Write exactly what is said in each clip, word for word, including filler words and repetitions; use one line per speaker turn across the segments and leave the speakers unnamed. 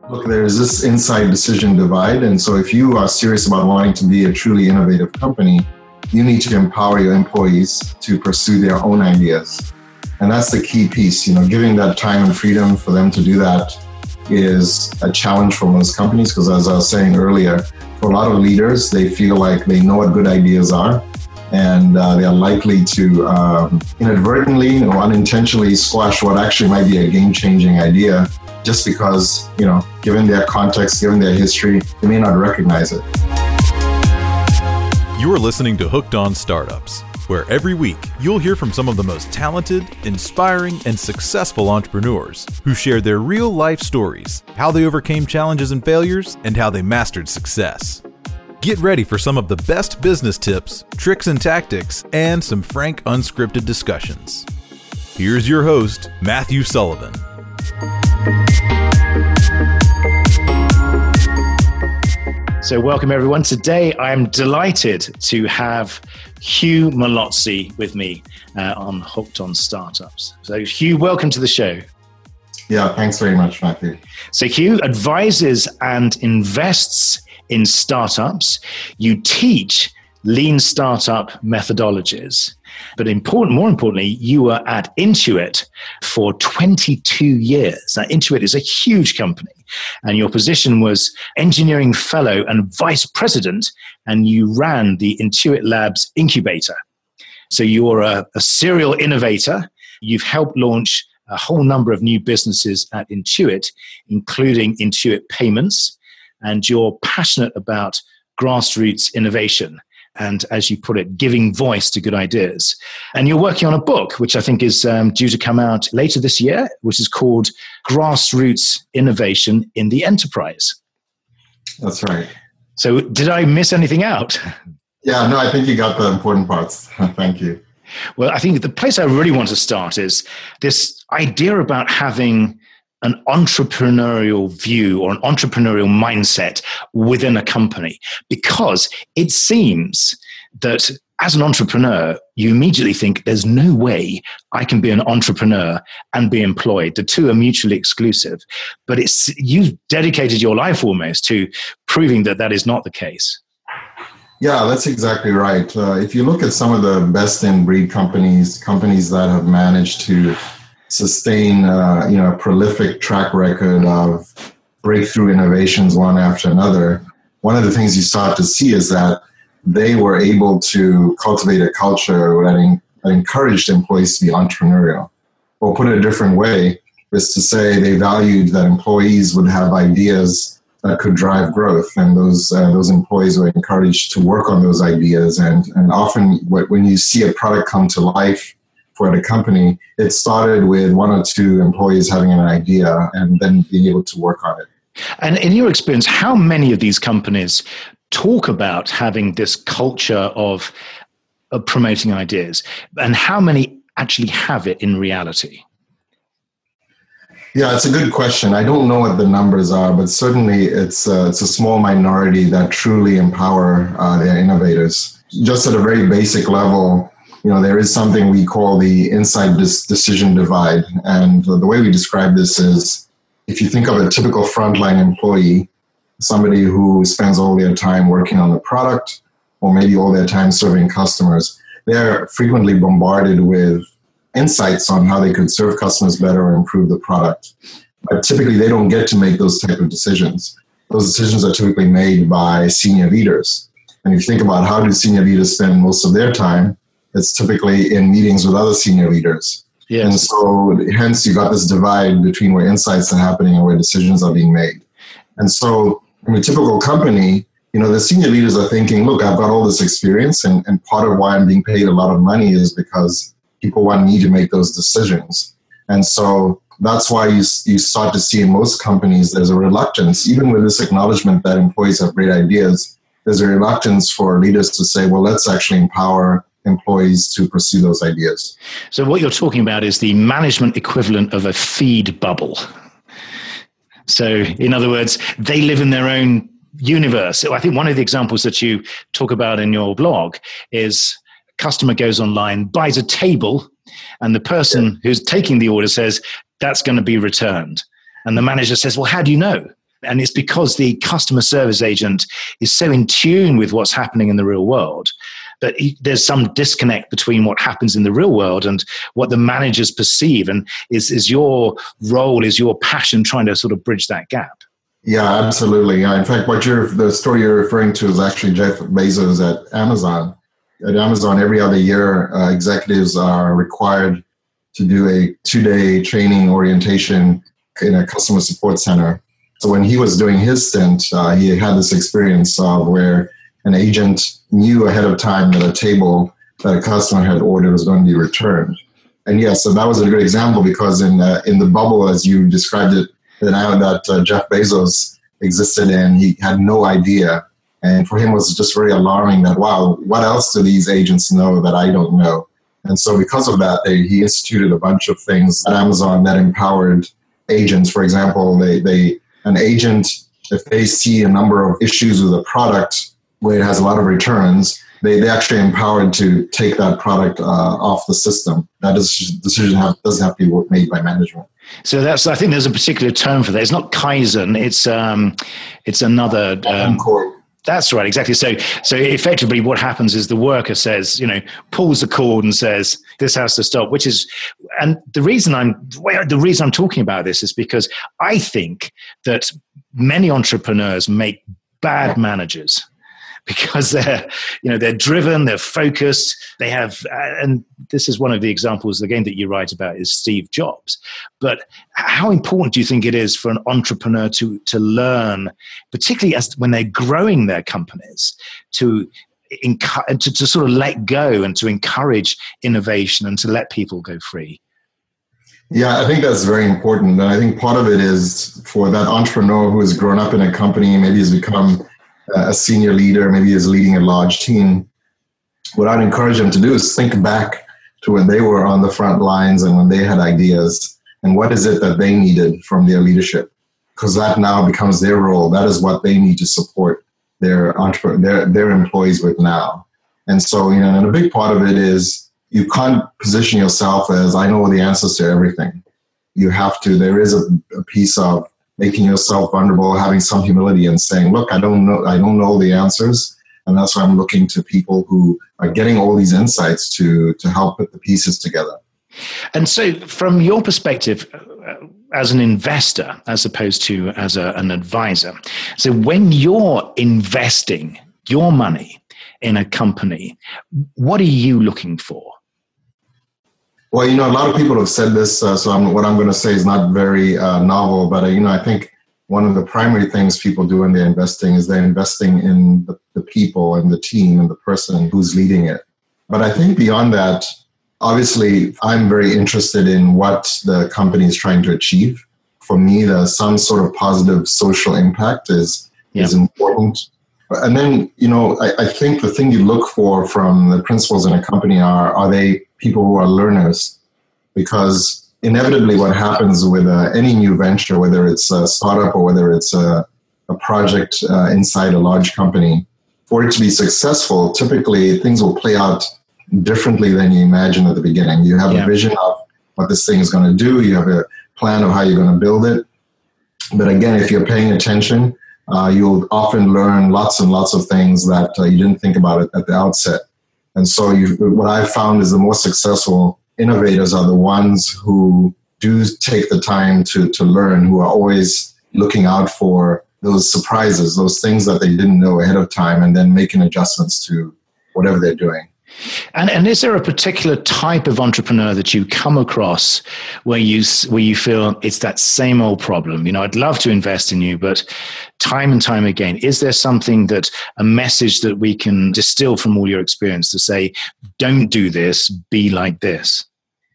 Look, there's this inside decision divide. And so if you are serious about wanting to be a truly innovative company, you need to empower your employees to pursue their own ideas. And that's the key piece. You know, giving that time and freedom for them to do that is a challenge for most companies, because as I was saying earlier, for a lot of leaders, they feel like they know what good ideas are, and uh, they are likely to um, inadvertently or unintentionally squash what actually might be a game-changing idea just because, you know, given their context, given their history, they may not recognize it.
You're listening to Hooked on Startups, where every week you'll hear from some of the most talented, inspiring, and successful entrepreneurs who share their real-life stories, how they overcame challenges and failures, and how they mastered success. Get ready for some of the best business tips, tricks and tactics, and some frank, unscripted discussions. Here's your host, Matthew Sullivan.
So welcome everyone. Today I'm delighted to have Hugh Malozzi with me uh, on Hooked on Startups. So Hugh, welcome to the show.
Yeah, thanks very much, Matthew.
So Hugh advises and invests in startups. You teach lean startup methodologies. But important, more importantly, you were at Intuit for twenty-two years. Now, Intuit is a huge company, and your position was engineering fellow and vice president, and you ran the Intuit Labs incubator. So you're a, a serial innovator. You've helped launch a whole number of new businesses at Intuit, including Intuit Payments, and you're passionate about grassroots innovation. And as you put it, giving voice to good ideas. And you're working on a book, which I think is um, due to come out later this year, which is called Grassroots Innovation in the Enterprise.
That's right.
So did I miss anything out?
Yeah, no, I think you got the important parts. Thank you.
Well, I think the place I really want to start is this idea about having an entrepreneurial view or an entrepreneurial mindset within a company, because it seems that as an entrepreneur, you immediately think there's no way I can be an entrepreneur and be employed. The two are mutually exclusive, but it's you've dedicated your life almost to proving that that is not the case.
Yeah, that's exactly right. Uh, if you look at some of the best in breed companies, companies that have managed to sustain uh, you know, a prolific track record of breakthrough innovations one after another, one of the things you start to see is that they were able to cultivate a culture that, in, that encouraged employees to be entrepreneurial. Or put it a different way, is to say they valued that employees would have ideas that could drive growth, and those uh, those employees were encouraged to work on those ideas. And, and often when you see a product come to life for the company, it started with one or two employees having an idea and then being able to work on it.
And in your experience, how many of these companies talk about having this culture of, of promoting ideas, and how many actually have it in reality?
Yeah, it's a good question. I don't know what the numbers are, but certainly it's a, it's a small minority that truly empower uh, their innovators. Just at a very basic level, you know, there is something we call the inside decision divide. And the way we describe this is, if you think of a typical frontline employee, somebody who spends all their time working on the product, or maybe all their time serving customers, they're frequently bombarded with insights on how they could serve customers better or improve the product. But typically they don't get to make those type of decisions. Those decisions are typically made by senior leaders. And if you think about how do senior leaders spend most of their time, it's typically in meetings with other senior leaders. Yes. And so hence you got this divide between where insights are happening and where decisions are being made. And so in a typical company, you know, the senior leaders are thinking, look, I've got all this experience, and, and part of why I'm being paid a lot of money is because people want me to make those decisions. And so that's why you, you start to see in most companies, there's a reluctance, even with this acknowledgement that employees have great ideas, there's a reluctance for leaders to say, well, let's actually empower employees to pursue those ideas.
So what you're talking about is the management equivalent of a feed bubble. So in other words, they live in their own universe. So I think one of the examples that you talk about in your blog is a customer goes online, buys a table, and the person who's taking the order says, that's going to be returned. And the manager says, well, how do you know? And it's because the customer service agent is so in tune with what's happening in the real world that he, there's some disconnect between what happens in the real world and what the managers perceive. And is, is your role, is your passion trying to sort of bridge that gap?
Yeah, absolutely. Yeah. In fact, what you're, the story you're referring to is actually Jeff Bezos at Amazon. At Amazon, every other year, uh, executives are required to do a two-day training orientation in a customer support center. So when he was doing his stint, uh, he had this experience of where an agent knew ahead of time that a table that a customer had ordered was going to be returned. And yes, so that was a good example because in uh, in the bubble, as you described it, that, I, that uh, Jeff Bezos existed in, he had no idea. And for him, it was just very alarming that, wow, what else do these agents know that I don't know? And so because of that, they, he instituted a bunch of things at Amazon that empowered agents. For example, they, they an agent, if they see a number of issues with a product where it has a lot of returns, they, they actually empowered to take that product uh, off the system. That decision have, doesn't have to be made by management.
So that's, I think there's a particular term for that. It's not Kaizen. It's um, it's another. Um, that's right, exactly. So so effectively, what happens is the worker says, you know, pulls the cord and says, "This has to stop." Which is, and the reason I'm the reason I'm talking about this is because I think that many entrepreneurs make bad managers. Because they're, you know, they're driven, they're focused, they have, uh, and this is one of the examples again that you write about is Steve Jobs. But how important do you think it is for an entrepreneur to to learn, particularly as when they're growing their companies, to encu- to, to sort of let go and to encourage innovation and to let people go free?
Yeah, I think that's very important, and I think part of it is for that entrepreneur who has grown up in a company, maybe has become a senior leader, maybe is leading a large team. What I'd encourage them to do is think back to when they were on the front lines and when they had ideas and what is it that they needed from their leadership, because that now becomes their role. That is what they need to support their entrepreneur, their, their employees with now. And so, you know, and a big part of it is you can't position yourself as, I know the answers to everything. You have to, there is a, a piece of making yourself vulnerable, having some humility and saying, look, I don't know, I don't know the answers. And that's why I'm looking to people who are getting all these insights to, to help put the pieces together.
And so from your perspective, uh, as an investor, as opposed to as a, an advisor, so when you're investing your money in a company, what are you looking for?
Well, you know, a lot of people have said this, uh, so I'm, what I'm going to say is not very uh, novel, but, uh, you know, I think one of the primary things people do when they're investing is they're investing in the, the people and the team and the person who's leading it. But I think beyond that, obviously, I'm very interested in what the company is trying to achieve. For me, the, some sort of positive social impact is, yeah. is important. And then, you know, I, I think the thing you look for from the principals in a company are, are they people who are learners? Because inevitably what happens with uh, any new venture, whether it's a startup or whether it's a, a project uh, inside a large company, for it to be successful, typically things will play out differently than you imagine at the beginning. You have yeah. a vision of what this thing is going to do. You have a plan of how you're going to build it. But again, if you're paying attention, Uh, you'll often learn lots and lots of things that uh, you didn't think about it at the outset. And so you, what I've found is the most successful innovators are the ones who do take the time to, to learn, who are always looking out for those surprises, those things that they didn't know ahead of time, and then making adjustments to whatever they're doing.
And, and is there a particular type of entrepreneur that you come across where you where you feel it's that same old problem? You know, I'd love to invest in you, but time and time again, is there something that a message that we can distill from all your experience to say, don't do this, be like this?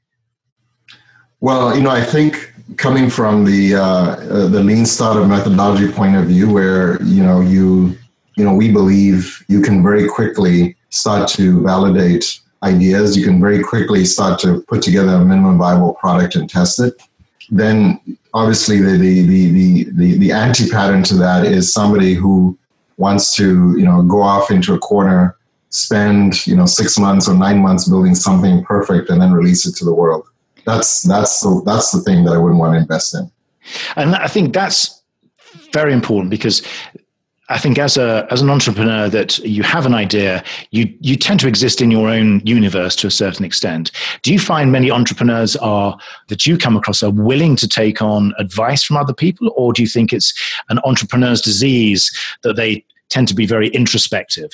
Well, you know, I think coming from the uh, uh, the lean startup methodology point of view, where you know you you know we believe you can very quickly start to validate ideas, you can very quickly start to put together a minimum viable product and test it. Then obviously the the the the, the anti-pattern to that is somebody who wants to, you know, go off into a corner, spend, you know, six months or nine months building something perfect and then release it to the world. That's that's the that's the thing that I wouldn't want to invest in.
And I think that's very important, because I think as a as an entrepreneur, that you have an idea, you you tend to exist in your own universe to a certain extent. Do you find many entrepreneurs are that you come across are willing to take on advice from other people, or do you think it's an entrepreneur's disease that they tend to be very introspective?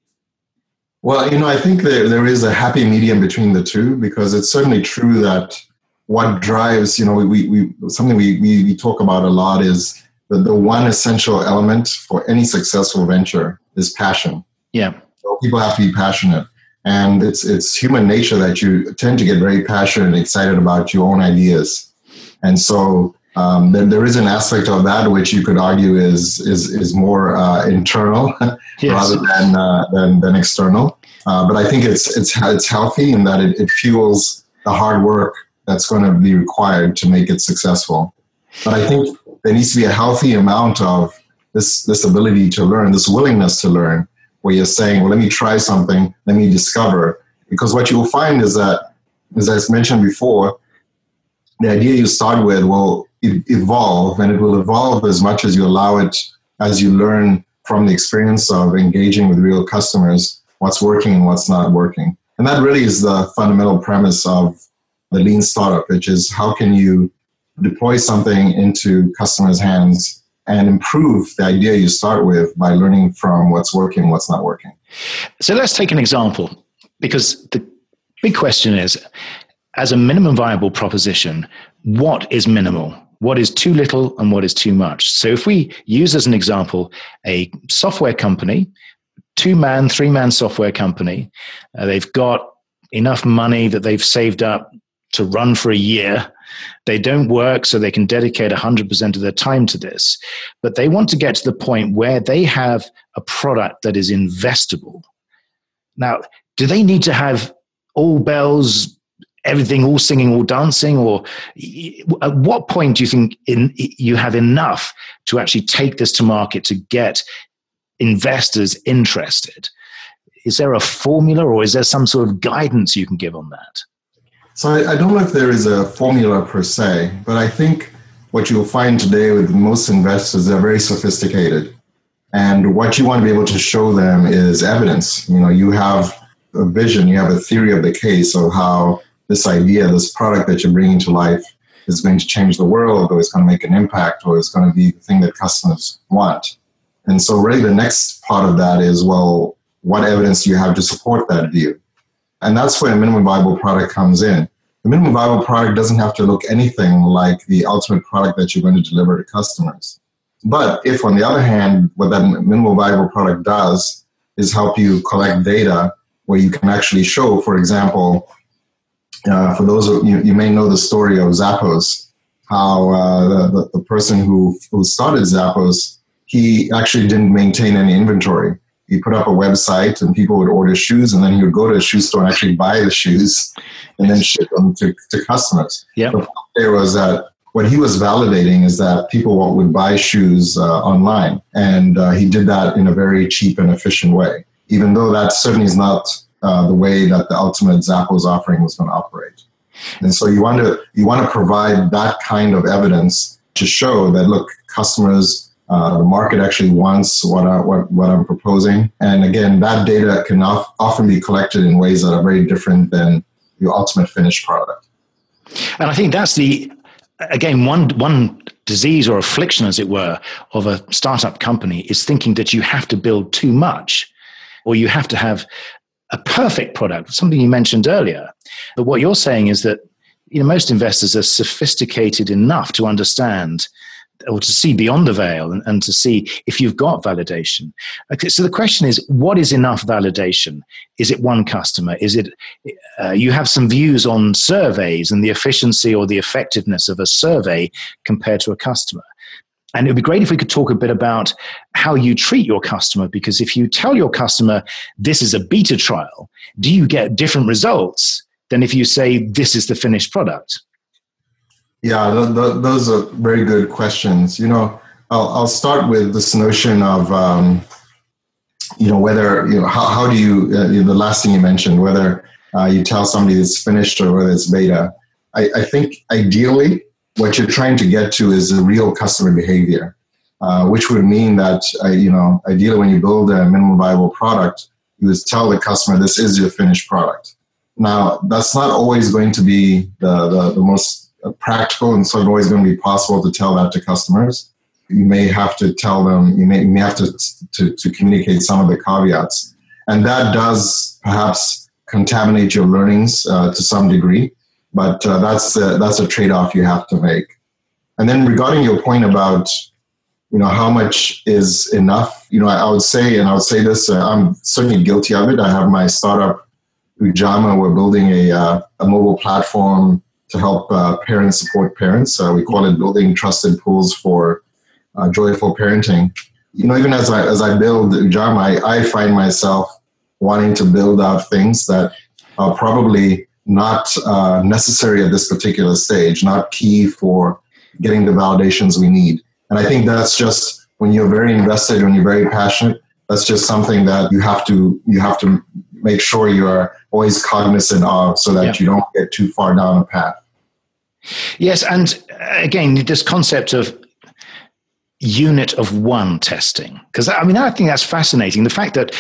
Well, you know, I think there there is a happy medium between the two, because it's certainly true that what drives, you know, we we something we we, we talk about a lot is the, the one essential element for any successful venture is passion.
Yeah.
So people have to be passionate. And it's it's human nature that you tend to get very passionate and excited about your own ideas. And so um, there, there is an aspect of that which you could argue is is is more uh, internal yes. rather than, uh, than than external. Uh, but I think it's it's it's healthy in that it, it fuels the hard work that's going to be required to make it successful. But I think there needs to be a healthy amount of this, this ability to learn, this willingness to learn, where you're saying, well, let me try something, let me discover. Because what you will find is that, as I mentioned before, the idea you start with will evolve, and it will evolve as much as you allow it, as you learn from the experience of engaging with real customers, what's working and what's not working. And that really is the fundamental premise of the lean startup, which is how can you deploy something into customers' hands and improve the idea you start with by learning from what's working, what's not working.
So let's take an example, because the big question is, as a minimum viable proposition, what is minimal? What is too little and what is too much? So if we use as an example a software company, two-man, three-man software company, uh, they've got enough money that they've saved up to run for a year. They don't work, so they can dedicate one hundred percent of their time to this. But they want to get to the point where they have a product that is investable. Now, do they need to have all bells, everything, all singing, all dancing? Or at what point do you think in, you have enough to actually take this to market to get investors interested? Is there a formula, or is there some sort of guidance you can give on that?
So I, I don't know if there is a formula per se, but I think what you'll find today with most investors, they're very sophisticated. And what you want to be able to show them is evidence. You know, you have a vision, you have a theory of the case of how this idea, this product that you're bringing to life is going to change the world, or it's going to make an impact, or it's going to be the thing that customers want. And so really the next part of that is, well, what evidence do you have to support that view? And that's where a minimum viable product comes in. The minimum viable product doesn't have to look anything like the ultimate product that you're going to deliver to customers. But if, on the other hand, what that minimum viable product does is help you collect data where you can actually show, for example, uh, for those of you, you may know the story of Zappos, how uh, the, the person who, who started Zappos, he actually didn't maintain any inventory. He put up a website and people would order shoes, and then he would go to a shoe store and actually buy the shoes and then ship them to, to customers.
Yep.
The point there was that what he was validating is that people would buy shoes uh, online, and uh, he did that in a very cheap and efficient way, even though that certainly is not uh, the way that the ultimate Zappos offering was going to operate. And so you want to you want to provide that kind of evidence to show that, look, customers, Uh, the market actually wants what, I, what what I'm proposing. And again, that data can of, often be collected in ways that are very different than your ultimate finished product.
And I think that's the, again, one one disease or affliction, as it were, of a startup company is thinking that you have to build too much, or you have to have a perfect product, something you mentioned earlier. But what you're saying is that, you know, most investors are sophisticated enough to understand or to see beyond the veil and, and to see if you've got validation. Okay, so the question is, what is enough validation? Is it one customer? Is it, uh, you have some views on surveys and the efficiency or the effectiveness of a survey compared to a customer. And it would be great if we could talk a bit about how you treat your customer, because if you tell your customer, this is a beta trial, do you get different results than if you say, this is the finished product?
Yeah, th- th- those are very good questions. You know, I'll, I'll start with this notion of, um, you know, whether, you know, how, how do you, uh, you know, the last thing you mentioned, whether uh, you tell somebody it's finished or whether it's beta. I, I think ideally what you're trying to get to is a real customer behavior. uh, which would mean that, uh, you know, ideally when you build a minimum viable product, you would tell the customer this is your finished product. Now, that's not always going to be the, the, the most practical, and it's not always going to be possible to tell that to customers. You may have to tell them, you may, you may have to, to, to communicate some of the caveats. And that does perhaps contaminate your learnings uh, to some degree, but uh, that's, a, that's a trade-off you have to make. And then regarding your point about, you know, how much is enough, you know, I, I would say, and I would say this, uh, I'm certainly guilty of it. I have my startup, Ujama. We're building a, uh, a mobile platform to help uh, parents support parents. Uh, we call it Building Trusted Pools for uh, Joyful Parenting. You know, even as I, as I build Ujama, I, I find myself wanting to build out things that are probably not uh, necessary at this particular stage, not key for getting the validations we need. And I think that's just, when you're very invested, when you're very passionate, that's just something that you have to you have to make sure you are always cognizant of, so that yeah. you don't get too far down a path.
Yes, and again, this concept of unit of one testing, because I mean, I think that's fascinating. The fact that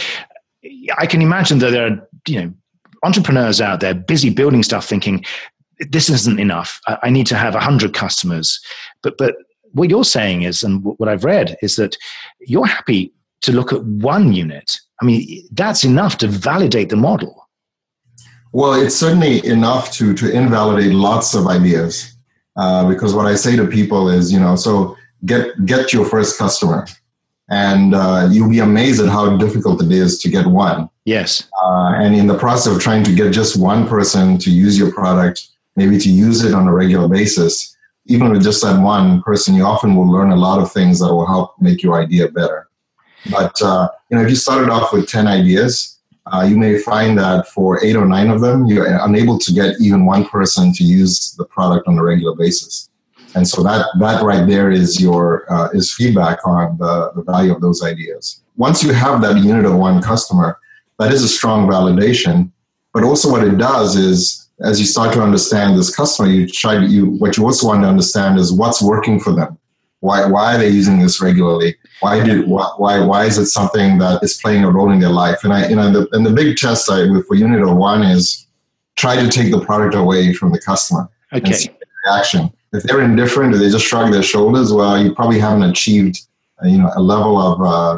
I can imagine that there are, you know, entrepreneurs out there busy building stuff, thinking this isn't enough. I need to have a hundred customers. But but what you're saying is, and what I've read is that you're happy to look at one unit. I mean, that's enough to validate the model.
Well, it's certainly enough to to invalidate lots of ideas. Uh, because what I say to people is, you know, so get get your first customer, and uh, you'll be amazed at how difficult it is to get one.
Yes.
Uh, and in the process of trying to get just one person to use your product, maybe to use it on a regular basis, even with just that one person, you often will learn a lot of things that will help make your idea better. But uh, you know, if you started off with ten ideas, uh, you may find that for eight or nine of them, you're unable to get even one person to use the product on a regular basis. And so that that right there is your uh, is feedback on the, the value of those ideas. Once you have that unit of one customer, that is a strong validation. But also what it does is, as you start to understand this customer, you try to, you what you also want to understand is what's working for them. Why why are they using this regularly? Why did why why is it something that is playing a role in their life? And I you know the, and the big test I for unit of one is try to take the product away from the customer.
Okay.
And see the reaction. If they're indifferent, if they just shrug their shoulders, well, you probably haven't achieved uh, you know a level of uh,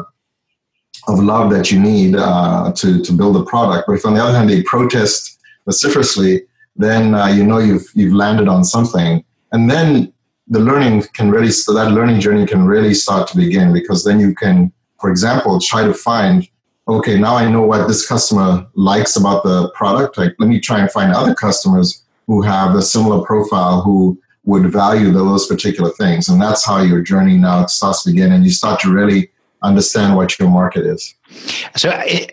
of love that you need uh, to to build a product. But if on the other hand they protest vociferously, then uh, you know you've you've landed on something, and then the learning can really, so that learning journey can really start to begin, because then you can, for example, try to find, okay, now I know what this customer likes about the product. Like, let me try and find other customers who have a similar profile who would value those particular things. And that's how your journey now starts to begin, and you start to really understand what your market is.
So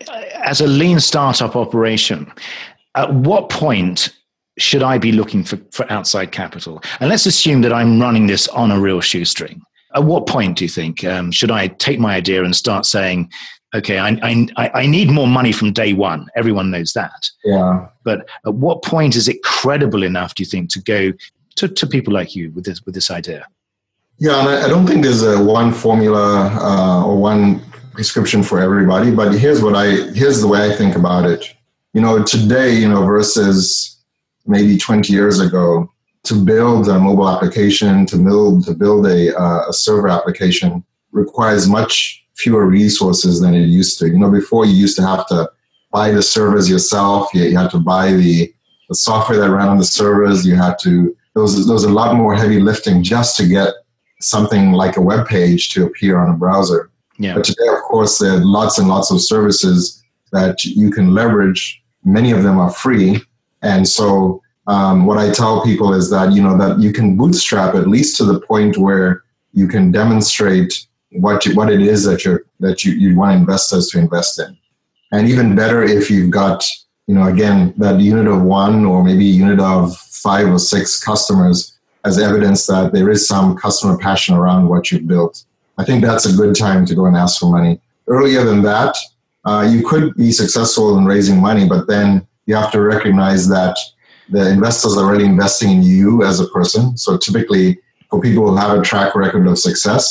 as a lean startup operation, at what point should I be looking for, for outside capital? And let's assume that I'm running this on a real shoestring. At what point do you think um, should I take my idea and start saying, okay, I, I, I need more money from day one? Everyone knows that.
Yeah.
But at what point is it credible enough, do you think, to go to, to people like you with this with this idea?
Yeah, and I, I don't think there's a one formula uh, or one prescription for everybody. But here's what I here's the way I think about it. You know, today, you know, versus maybe twenty years ago, to build a mobile application, to build to build a, uh, a server application requires much fewer resources than it used to. You know, before you used to have to buy the servers yourself. You, you had to buy the, the software that ran on the servers. You had to, there was, there was a lot more heavy lifting just to get something like a web page to appear on a browser.
Yeah.
But today, of course, there are lots and lots of services that you can leverage. Many of them are free. And so um, what I tell people is that, you know, that you can bootstrap at least to the point where you can demonstrate what you, what it is that you're, that you, you want investors to invest in. And even better if you've got, you know, again, that unit of one or maybe a unit of five or six customers as evidence that there is some customer passion around what you've built. I think that's a good time to go and ask for money. Earlier than that, uh, you could be successful in raising money, but then you have to recognize that the investors are already investing in you as a person. So typically, for people who have a track record of success,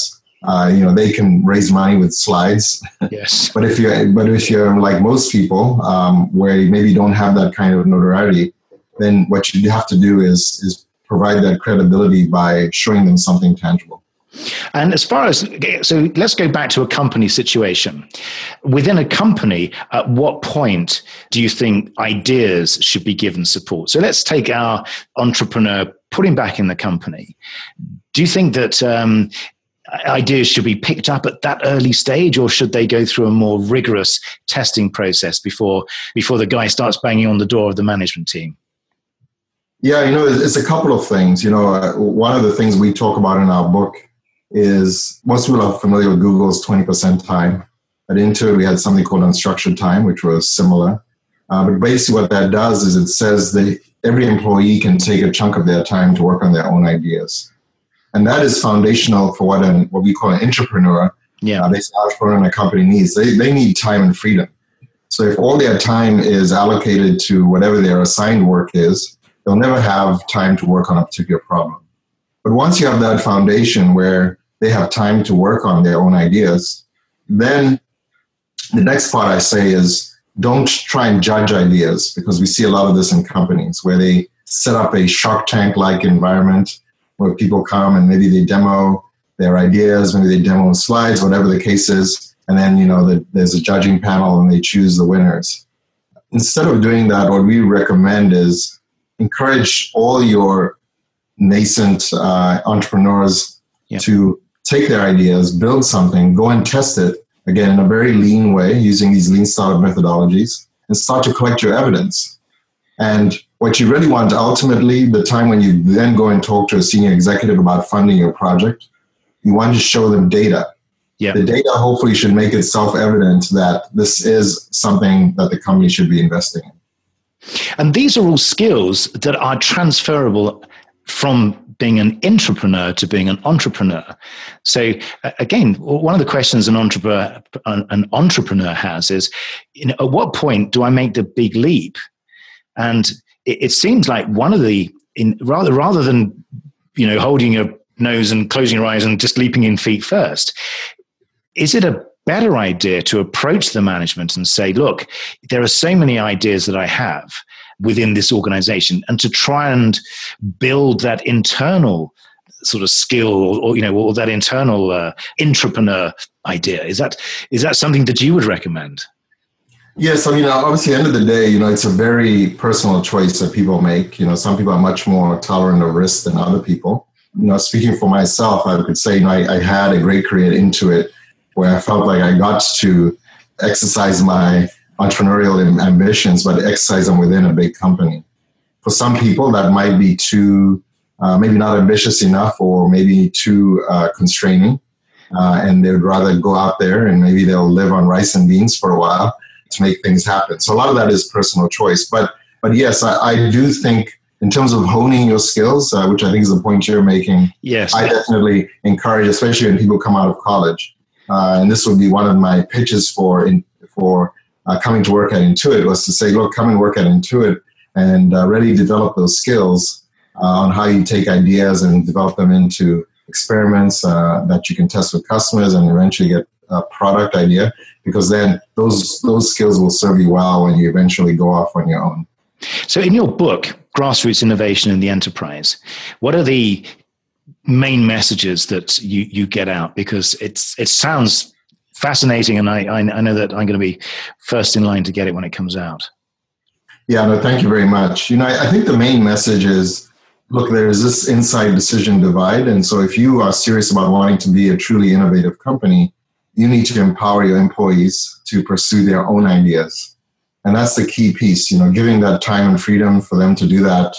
Uh, you know, they can raise money with slides.
Yes.
But if you're, but if you're like most people, um, where you maybe don't have that kind of notoriety, then what you have to do is is provide that credibility by showing them something tangible.
And as far as, so let's go back to a company situation. Within a company, at what point do you think ideas should be given support? So let's take our entrepreneur, put him back in the company. Do you think that um, ideas should be picked up at that early stage, or should they go through a more rigorous testing process before before the guy starts banging on the door of the management team?
Yeah, you know, it's a couple of things. You know, uh, one of the things we talk about in our book is most people are familiar with Google's twenty percent time. At Intuit, we had something called unstructured time, which was similar. Uh, but basically what that does is it says that every employee can take a chunk of their time to work on their own ideas. And that is foundational for what an, what we call an entrepreneur,
yeah.
uh, basically entrepreneur in a company needs. They, they need time and freedom. So if all their time is allocated to whatever their assigned work is, they'll never have time to work on a particular problem. But once you have that foundation where they have time to work on their own ideas, then the next part I say is don't try and judge ideas, because we see a lot of this in companies where they set up a Shark Tank-like environment where people come and maybe they demo their ideas, maybe they demo slides, whatever the case is, and then, you know, the, there's a judging panel and they choose the winners. Instead of doing that, what we recommend is encourage all your nascent uh, entrepreneurs yep. to take their ideas, build something, go and test it, again, in a very lean way, using these lean startup methodologies, and start to collect your evidence. And what you really want ultimately, the time when you then go and talk to a senior executive about funding your project, you want to show them data. Yep. The data hopefully should make it self-evident that this is something that the company should be investing in.
And these are all skills that are transferable from being an entrepreneur to being an entrepreneur. So uh, again, one of the questions an entrepreneur, an, an entrepreneur has is, you know, at what point do I make the big leap? And it, it seems like one of the, in, rather rather than, you know, holding your nose and closing your eyes and just leaping in feet first, is it a better idea to approach the management and say, look, there are so many ideas that I have within this organization, and to try and build that internal sort of skill, or, or you know, or that internal uh, entrepreneur idea? Is that is that something that you would recommend?
Yes, I mean, obviously, at the end of the day, you know, it's a very personal choice that people make. You know, some people are much more tolerant of risk than other people. You know, speaking for myself, I could say, you know, I, I had a great career at Intuit where I felt like I got to exercise my entrepreneurial ambitions, but exercise them within a big company. For some people, that might be too, uh, maybe not ambitious enough, or maybe too uh, constraining. Uh, and they would rather go out there and maybe they'll live on rice and beans for a while to make things happen. So a lot of that is personal choice. But but yes, I, I do think in terms of honing your skills, uh, which I think is the point you're making,
yes,
I definitely encourage, especially when people come out of college. Uh, and this would be one of my pitches for in, for Uh, coming to work at Intuit, was to say, look, come and work at Intuit and uh, really develop those skills uh, on how you take ideas and develop them into experiments uh, that you can test with customers and eventually get a product idea, because then those those skills will serve you well when you eventually go off on your own.
So in your book, Grassroots Innovation in the Enterprise, what are the main messages that you, you get out? Because it's it sounds fascinating, and I, I I know that I'm going to be first in line to get it when it comes out.
Yeah, no, thank you very much. You know, I, I think the main message is, look, there is this inside decision divide, and so if you are serious about wanting to be a truly innovative company, you need to empower your employees to pursue their own ideas, and that's the key piece. You know, giving that time and freedom for them to do that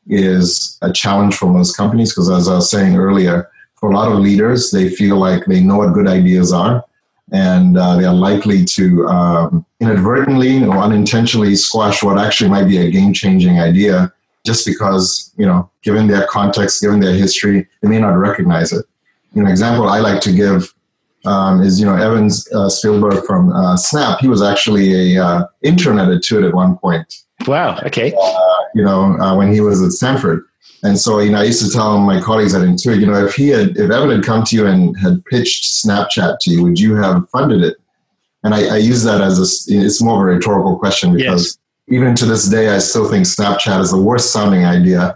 is a challenge for most companies, because as I was saying earlier, for a lot of leaders, they feel like they know what good ideas are, and uh, they are likely to um, inadvertently or unintentionally squash what actually might be a game-changing idea, just because, you know, given their context, given their history, they may not recognize it. You know, example I like to give um, is, you know, Evan uh, Spielberg from uh, Snap. He was actually a uh, intern at Intuit at one point.
Wow. Okay.
Uh, you know, uh, when he was at Stanford. And so, you know, I used to tell my colleagues at Intuit, you know, if he had, if Evan had come to you and had pitched Snapchat to you, would you have funded it? And I, I use that as a, it's more of a rhetorical question because yes. even to this day, I still think Snapchat is the worst sounding idea.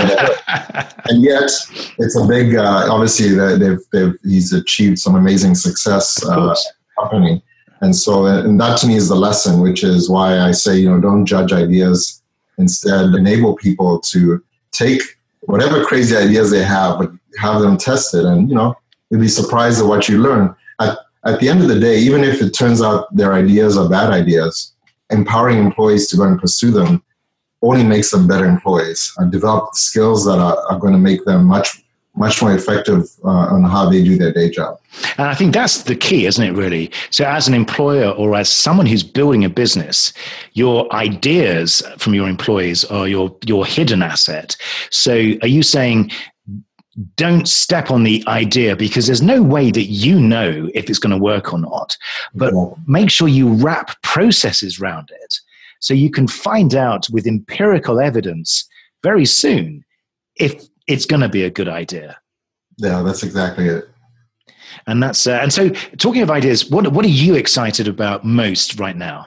And yet it's a big, uh, obviously they've, they've, he's achieved some amazing success uh, company. And so, and that to me is the lesson, which is why I say, you know, don't judge ideas. Instead, enable people to take whatever crazy ideas they have, but have them tested. And, you know, you'll be surprised at what you learn. At, at the end of the day, even if it turns out their ideas are bad ideas, empowering employees to go and pursue them only makes them better employees and develop skills that are, are going to make them much much more effective uh, on how they do their day job.
And I think that's the key, isn't it, really? So as an employer or as someone who's building a business, your ideas from your employees are your, your hidden asset. So are you saying don't step on the idea because there's no way that you know if it's going to work or not, but yeah. make sure you wrap processes around it so you can find out with empirical evidence very soon if it's going to be a good idea.
Yeah, that's exactly it.
And that's uh, and so talking of ideas, what what are you excited about most right now?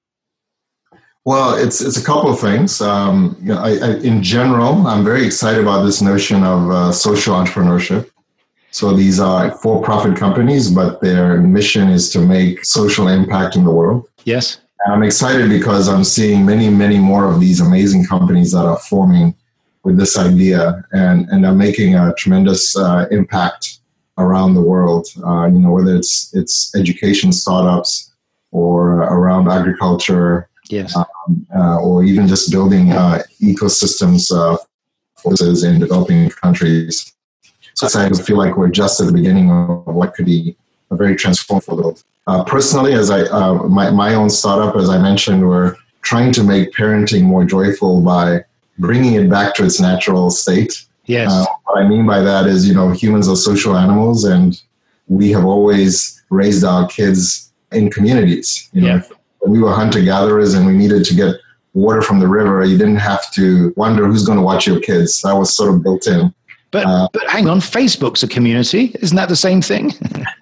Well, it's it's a couple of things. Um, you know, I, I, in general, I'm very excited about this notion of uh, social entrepreneurship. So these are for-profit companies, but their mission is to make social impact in the world.
Yes.
And I'm excited because I'm seeing many, many more of these amazing companies that are forming with this idea, and, and are making a tremendous uh, impact around the world. Uh, you know, whether it's it's education startups or around agriculture,
yes,
um, uh, or even just building uh, ecosystems uh, forces in developing countries. So I feel like we're just at the beginning of what could be a very transformative world. Uh, personally, as I uh, my my own startup, as I mentioned, we're trying to make parenting more joyful by bringing it back to its natural state.
Yes.
Uh, what I mean by that is, you know, humans are social animals, and we have always raised our kids in communities. You know,
yeah.
if, when we were hunter-gatherers and we needed to get water from the river, you didn't have to wonder who's going to watch your kids. That was sort of built in.
But, uh, but hang on, Facebook's a community. Isn't that the same thing?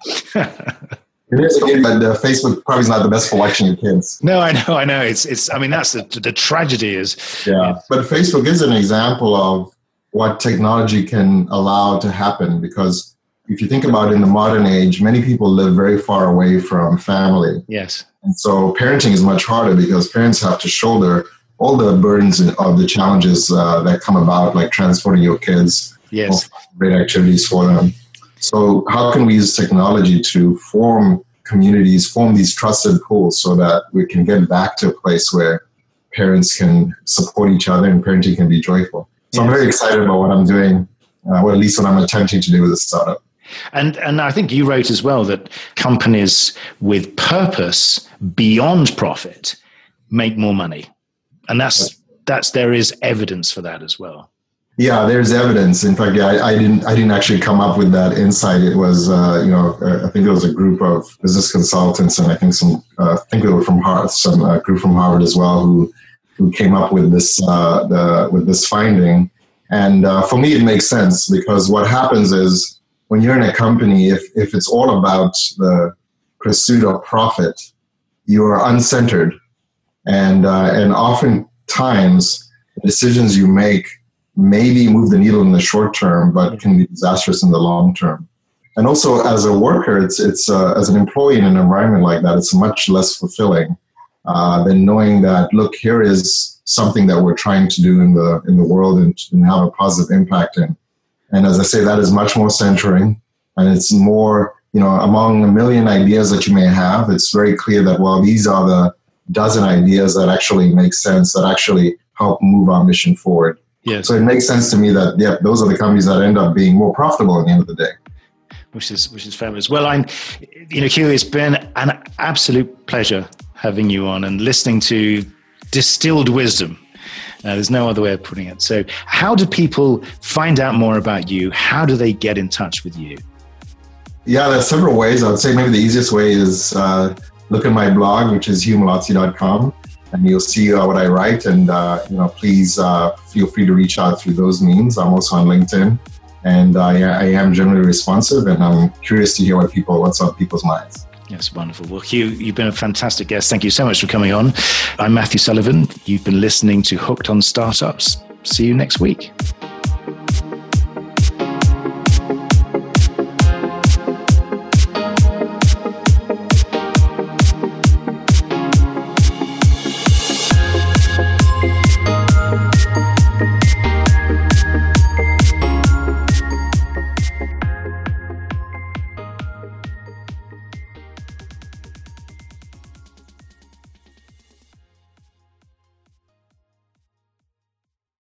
It is, but uh, Facebook probably is not the best for watching your kids.
No, I know, I know. It's, it's. I mean, that's the, the tragedy is.
Yeah, but Facebook is an example of what technology can allow to happen, because if you think about it, in the modern age, many people live very far away from family.
Yes.
And so parenting is much harder because parents have to shoulder all the burdens of the challenges uh, that come about, like transporting your kids.
Yes.
Great activities for them. So how can we use technology to form communities, form these trusted pools so that we can get back to a place where parents can support each other and parenting can be joyful? So yes. I'm very excited about what I'm doing, uh, or at least what I'm attempting to do with the startup.
And and I think you wrote as well that companies with purpose beyond profit make more money. And that's that's there is evidence for that as well.
Yeah, there's evidence. In fact, yeah, I, I didn't. I didn't actually come up with that insight. It was, uh, you know, uh, I think it was a group of business consultants, and I think some, uh, I think they were from Harvard, some uh, group from Harvard as well, who who came up with this uh, the with this finding. And uh, for me, it makes sense because what happens is when you're in a company, if if it's all about the pursuit of profit, you are uncentered, and uh, and oftentimes the decisions you make maybe move the needle in the short term, but can be disastrous in the long term. And also, as a worker, it's it's uh, as an employee in an environment like that, it's much less fulfilling uh, than knowing that, look, here is something that we're trying to do in the in the world and, and have a positive impact in. And as I say, that is much more centering, and it's more, you know, among a million ideas that you may have, it's very clear that, well, these are the dozen ideas that actually make sense, that actually help move our mission forward.
Yes.
So it makes sense to me that, yeah, those are the companies that end up being more profitable at the end of the day.
Which is which is fabulous. Well, I'm, you know, Hugh, it's been an absolute pleasure having you on and listening to distilled wisdom. Uh, there's no other way of putting it. So how do people find out more about you? How do they get in touch with you?
Yeah, there's several ways. I would say maybe the easiest way is uh, look at my blog, which is hugh malazzi dot com. and you'll see uh, what I write. And, uh, you know, please uh, feel free to reach out through those means. I'm also on LinkedIn, and uh, yeah, I am generally responsive, and I'm curious to hear what people, what's on people's minds.
Yes, wonderful. Well, Hugh, you've been a fantastic guest. Thank you so much for coming on. I'm Matthew Sullivan. You've been listening to Hooked on Startups. See you next week.